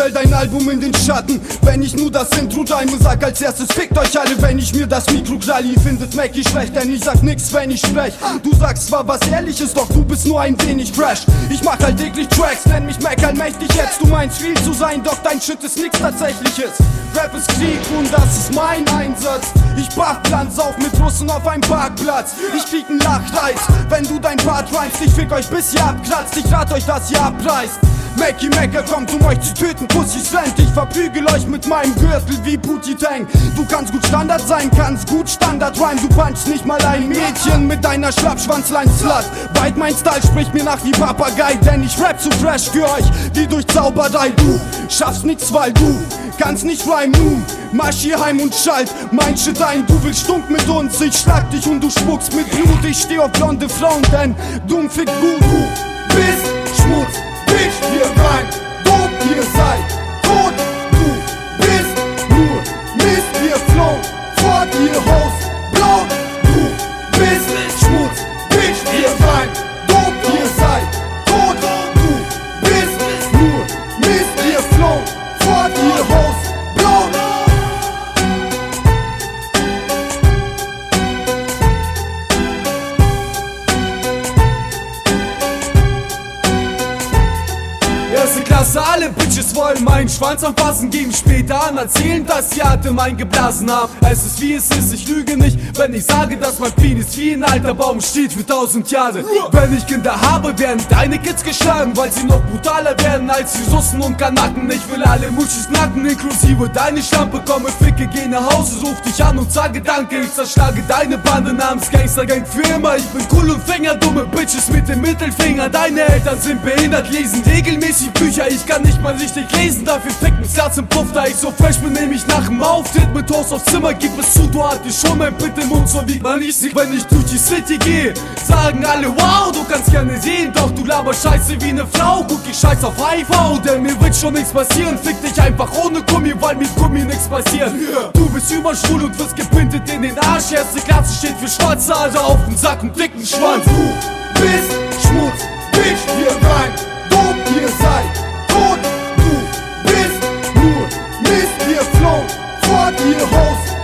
stell dein Album in den Schatten. Wenn ich nur das Intro reime, sag als erstes fickt euch alle. Wenn ich mir das Mikro kralli, findet Mackie schlecht, denn ich sag nix, wenn ich sprech. Du sagst zwar was Ehrliches, doch du bist nur ein wenig fresh. Ich mach halt täglich Tracks, nenn mich Mac allmächtig jetzt. Du meinst viel zu sein, doch dein Shit ist nix Tatsächliches. Rap ist Krieg und das ist mein Einsatz. Ich brach Glanz auf mit Russen auf einem Parkplatz. Ich krieg einen Lachreiz, wenn du dein Part rhymst. Ich fick euch bis ihr abkratzt, ich rat euch, dass ihr abreißt. Mackie Macker kommt, um euch zu töten, Pussys rennt. Ich verprügel euch mit meinem Gürtel wie Booty Tang. Du kannst gut Standard sein, kannst gut Standard rhyme. Du punchst nicht mal ein Mädchen mit deiner Schlappschwanzlein-Slut. Weit mein Style spricht mir nach wie Papagei, denn ich rap zu fresh für euch, wie durch Zauberei. Du schaffst nix, weil du kannst nicht rhyme, nu marsch hier heim und schalt mein Shit ein. Du willst stunk mit uns, ich schlag dich und du spuckst mit Blut. Ich steh auf blonde Frauen, denn dumm fickt gut. Du bist Schmutz, Bitch, ihr rein, dope, ihr seid tot. Du bist nur Mist, ihr flown, fort, ihr Haus, blau. Du bist Schmutz, Bitch, ihr rein, dope, ihr seid tot. Du bist nur Mist, ihr flown, fort, ihr Haus, blau. Erste Klasse, alle Bitches wollen meinen Schwanz anfassen, geben später an, erzählen, dass sie Atem eingeblasen haben. Es ist wie es ist, ich lüge nicht, wenn ich sage, dass mein Penis wie ein alter Baum steht für 1000 Jahre. Wenn ich Kinder habe, werden deine Kids geschlagen, weil sie noch brutaler werden als die Russen und Kanaken. Ich will alle Muschis nacken, inklusive deine Schlampe. Komme, ficke, geh nach Hause, ruf dich an und sage Danke. Ich zerschlage deine Bande namens Gangstergang für immer. Ich bin cool und Finger, dumme Bitches mit dem Mittelfinger. Deine Eltern sind behindert, lesen regelmäßig Bücher, ich kann nicht mal richtig lesen, dafür ficken's Herz im Puff. Da ich so fresh bin, nehm ich nach dem Auftritt mit Toast aufs Zimmer. Gib es zu, du hattest schon mein Bit im Mund, so wie man nicht sieht, wenn ich durch die City gehe. Sagen alle, wow, du kannst gerne sehen, doch du laberst scheiße wie ne Frau. Guck, ich scheiß auf HIV, denn mir wird schon nichts passieren. Fick dich einfach ohne Gummi, weil mit Gummi nichts passiert. Du bist überschwul und wirst gepintet in den Arsch. Erste Klasse steht für schwarze Haare auf dem Sack und dicken Schwanz. Du bist Schmutz, Bitch, hier rein, dope, ihr seid tot. Du bist nur Mist, ihr flown, fort, ihr Haus.